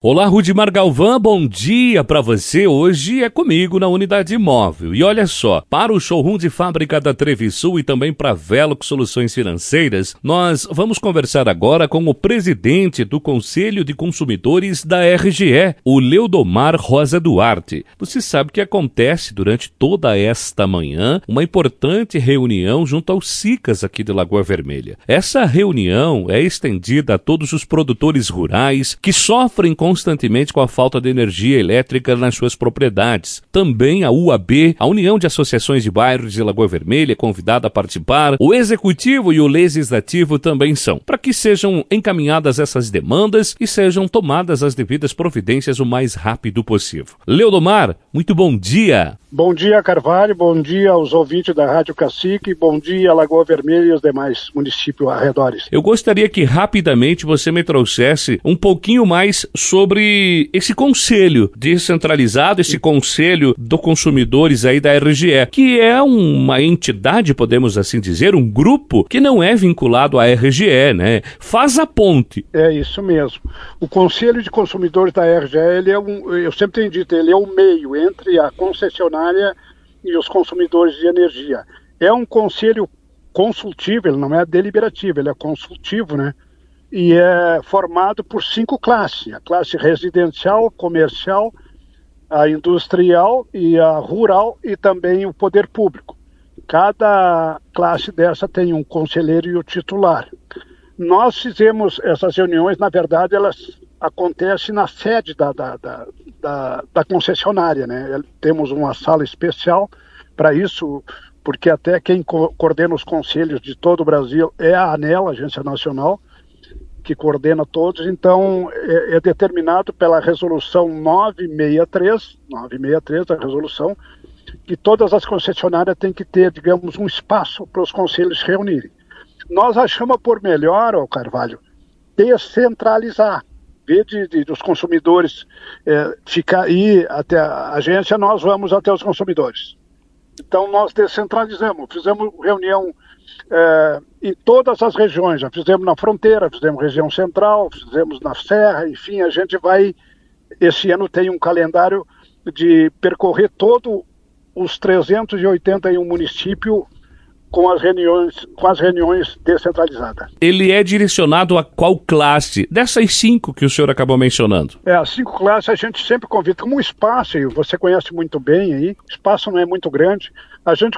Olá, Rudimar Galvão, bom dia para você. Hoje é comigo na Unidade Móvel. E olha só, para o showroom de fábrica da Trevisul e também para a Velox Soluções Financeiras, nós vamos conversar agora com o presidente do Conselho de Consumidores da RGE, o Leudomar Rosa Duarte. Você sabe que acontece durante toda esta manhã uma importante reunião junto aos SICAs aqui de Lagoa Vermelha. Essa reunião é estendida a todos os produtores rurais que sofrem constantemente com a falta de energia elétrica nas suas propriedades. Também a UAB, a União de Associações de Bairros de Lagoa Vermelha, é convidada a participar. O Executivo e o Legislativo também são, para que sejam encaminhadas essas demandas e sejam tomadas as devidas providências o mais rápido possível. Leudomar, muito bom dia. Bom dia, Carvalho, bom dia aos ouvintes da Rádio Cacique, bom dia, Lagoa Vermelha e os demais municípios arredores. Eu gostaria que rapidamente você me trouxesse um pouquinho mais sobre esse conselho descentralizado, esse conselho dos consumidores aí da RGE, que é uma entidade, podemos assim dizer, um grupo que não é vinculado à RGE, né? Faz a ponte. É isso mesmo. O Conselho de Consumidores da RGE, eu sempre tenho dito, ele é o meio entre a concessionária e os consumidores de energia. É um conselho consultivo, ele não é deliberativo, ele é consultivo, né? E é formado por 5 classes: a classe residencial, comercial, a industrial e a rural e também o poder público. Cada classe dessa tem um conselheiro e o titular. Nós fizemos essas reuniões, na verdade, elas acontecem na sede da concessionária, né? Temos uma sala especial para isso, porque até quem coordena os conselhos de todo o Brasil é a ANEEL, Agência Nacional, que coordena todos. Então é determinado pela resolução 963, a resolução, que todas as concessionárias têm que ter, digamos, um espaço para os conselhos se reunirem. Nós achamos por melhor, Carvalho, descentralizar. Dos consumidores ir até a agência, nós vamos até os consumidores. Então nós descentralizamos, fizemos reunião em todas as regiões, já fizemos na fronteira, fizemos região central, fizemos na serra, enfim, a gente vai, esse ano tem um calendário de percorrer todos os 381 municípios com as reuniões descentralizadas. Ele é direcionado a qual classe? Dessas 5 que o senhor acabou mencionando. As 5 classes a gente sempre convida. Como um espaço, e você conhece muito bem aí, o espaço não é muito grande, a gente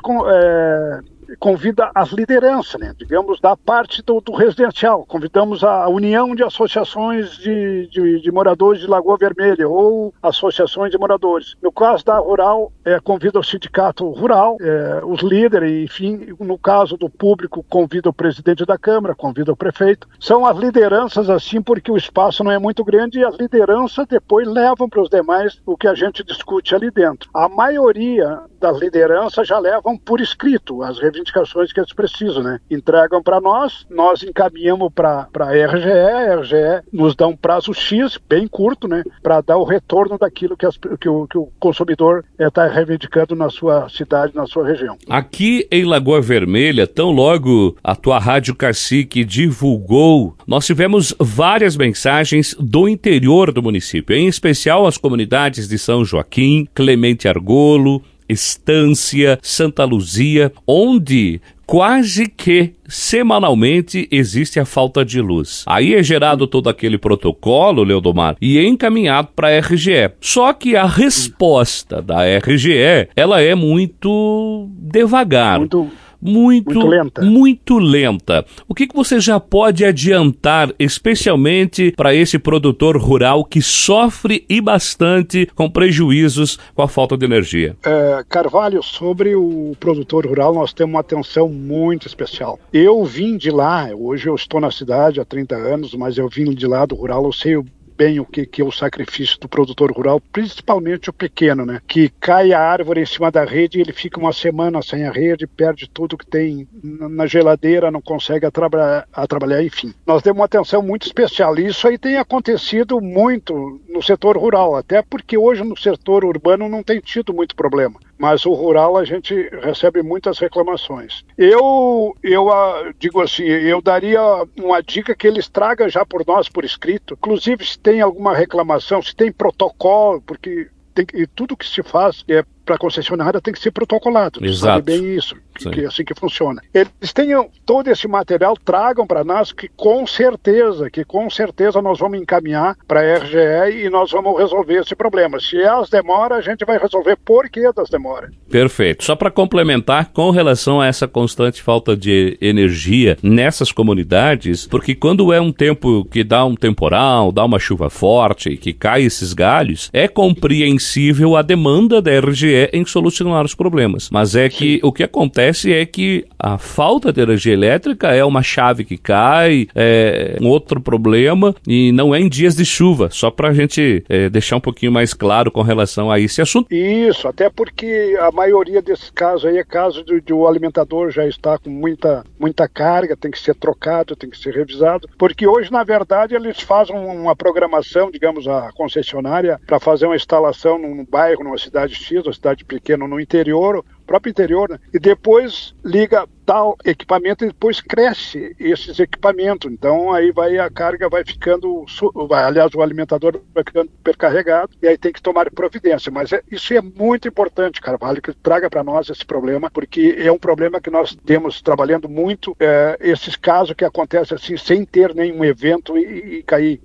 convida as lideranças, né? Digamos, da parte do residencial. Convidamos a União de Associações de Moradores de Lagoa Vermelha ou associações de moradores. No caso da rural, convida o sindicato rural, os líderes, enfim. No caso do público, convida o presidente da Câmara, convida o prefeito. São as lideranças assim, porque o espaço não é muito grande e as lideranças depois levam para os demais o que a gente discute ali dentro. A maioria das lideranças já levam por escrito as reivindicações que eles precisam, né? Entregam para nós encaminhamos para a RGE nos dá um prazo X, bem curto, né? Para dar o retorno daquilo que o consumidor está reivindicando na sua cidade, na sua região. Aqui em Lagoa Vermelha, tão logo a tua Rádio Cacique divulgou, nós tivemos várias mensagens do interior do município, em especial as comunidades de São Joaquim, Clemente Argolo, Estância, Santa Luzia, onde quase que semanalmente existe a falta de luz. Aí é gerado todo aquele protocolo, Leudomar, e é encaminhado para a RGE. Só que a resposta da RGE, ela é muito devagar. Muito lenta. O que você já pode adiantar, especialmente para esse produtor rural que sofre e bastante com prejuízos com a falta de energia? Carvalho, sobre o produtor rural, nós temos uma atenção muito especial. Eu vim de lá, hoje eu estou na cidade há 30 anos, mas eu vim de lá do rural, eu sei bem o que é o sacrifício do produtor rural, principalmente o pequeno, né? Que cai a árvore em cima da rede e ele fica uma semana sem a rede, perde tudo que tem na geladeira, não consegue trabalhar, enfim. Nós demos uma atenção muito especial e isso aí tem acontecido muito no setor rural, até porque hoje no setor urbano não tem tido muito problema, mas o rural a gente recebe muitas reclamações. Eu digo assim, eu daria uma dica que eles tragam já por nós por escrito, inclusive se tem alguma reclamação, se tem protocolo, porque e tudo que se faz para a concessionária tem que ser protocolado. Exato. Sabe bem isso, que é assim que funciona. Eles tenham todo esse material, tragam para nós que com certeza nós vamos encaminhar para a RGE e nós vamos resolver esse problema. Se elas demoram, a gente vai resolver por que das demoras. Perfeito. Só para complementar, com relação a essa constante falta de energia nessas comunidades, porque quando é um tempo que dá um temporal, dá uma chuva forte e que cai esses galhos, é compreensível a demanda da RGE em solucionar os problemas. Mas é que o que acontece é que a falta de energia elétrica é uma chave que cai, é um outro problema e não é em dias de chuva, só para a gente deixar um pouquinho mais claro com relação a esse assunto. Isso, até porque a maioria desses casos aí é caso de o alimentador já está com muita carga, tem que ser trocado, tem que ser revisado, porque hoje, na verdade, eles fazem uma programação, digamos, a concessionária, para fazer uma instalação num bairro, numa cidade X, uma cidade pequena, no interior, próprio interior, né? E depois liga tal equipamento e depois cresce esses equipamentos. Então aí a carga vai ficando, aliás, o alimentador vai ficando supercarregado e aí tem que tomar providência. Mas isso é muito importante, Carvalho, que traga para nós esse problema, porque é um problema que nós temos trabalhando muito, esses casos que acontecem assim, sem ter nenhum evento e cair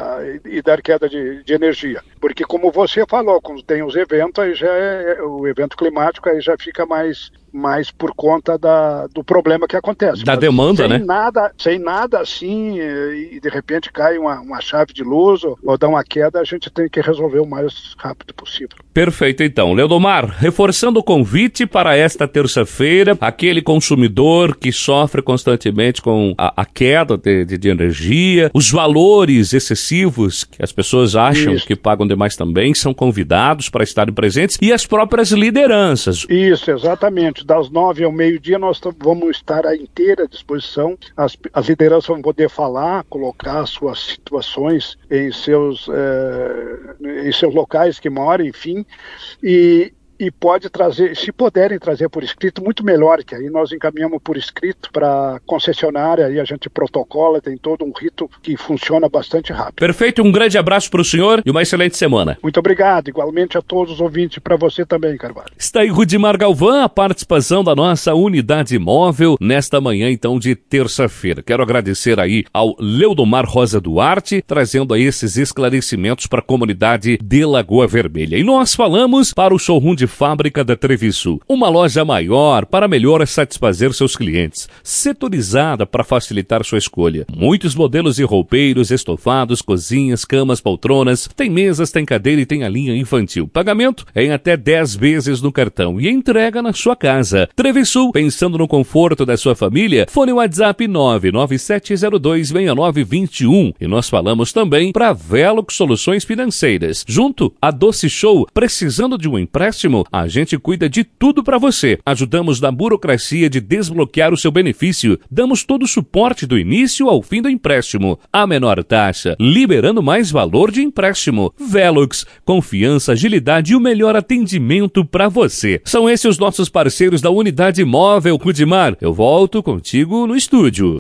e dar queda de energia. Porque como você falou, quando tem os eventos, aí já o evento climático aí já fica mais por conta do problema que acontece. Da demanda, né? Sem nada assim, e de repente cai uma chave de luz ou dá uma queda, a gente tem que resolver o mais rápido possível. Perfeito, então. Leodomar, reforçando o convite para esta terça-feira, aquele consumidor que sofre constantemente com a queda de energia, os valores excessivos que as pessoas acham que pagam demais também, são convidados para estarem presentes, e as próprias lideranças. Isso, exatamente. Das 9 ao meio-dia nós vamos estar à inteira disposição. As lideranças vão poder falar, colocar suas situações em seus locais que moram, enfim, e pode trazer, se puderem trazer por escrito, muito melhor, que aí nós encaminhamos por escrito para a concessionária, aí a gente protocola, tem todo um rito que funciona bastante rápido. Perfeito, um grande abraço para o senhor e uma excelente semana. Muito obrigado, igualmente a todos os ouvintes, para você também, Carvalho. Está aí Rudimar Galvão, a participação da nossa unidade móvel nesta manhã, então, de terça-feira. Quero agradecer aí ao Leodomar Rosa Duarte, trazendo aí esses esclarecimentos para a comunidade de Lagoa Vermelha. E nós falamos para o showroom de fábrica da Trevisul, uma loja maior para melhor satisfazer seus clientes, setorizada para facilitar sua escolha. Muitos modelos de roupeiros, estofados, cozinhas, camas, poltronas, tem mesas, tem cadeira e tem a linha infantil. Pagamento em até 10 vezes no cartão e entrega na sua casa. Trevisul, pensando no conforto da sua família, fone WhatsApp 997026921. E nós falamos também para Velox Soluções Financeiras. Junto a Doce Show, precisando de um empréstimo, a gente cuida de tudo para você. Ajudamos na burocracia de desbloquear o seu benefício. Damos todo o suporte do início ao fim do empréstimo. A menor taxa, liberando mais valor de empréstimo. Velox, confiança, agilidade e o melhor atendimento para você. São esses os nossos parceiros da unidade móvel. Rudimar, eu volto contigo no estúdio.